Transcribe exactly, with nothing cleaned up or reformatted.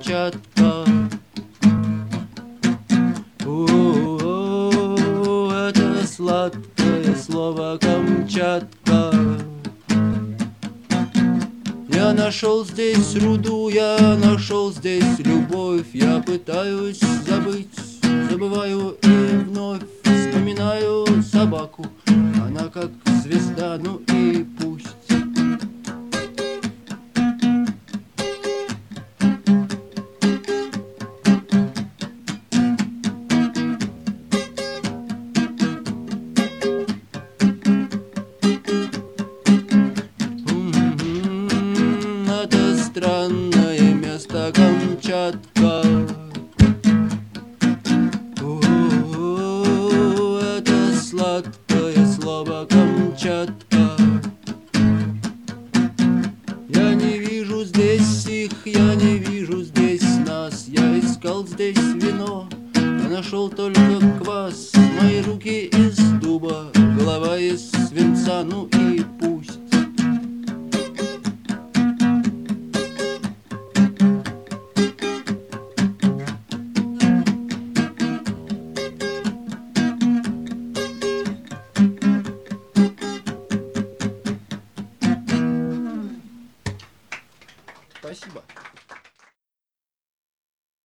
Камчатка. О, это сладкое слово Камчатка. Я нашел здесь руду, я нашел здесь любовь. Я пытаюсь забыть, забываю и вновь вспоминаю собаку. Она как звезда, ну и пусть. Это странное место Камчатка. О, это сладкое слово Камчатка. Я не вижу здесь их, я не вижу здесь нас. Я искал здесь вино, а нашел только квас. Мои руки из дуба, голова из свинца, ну и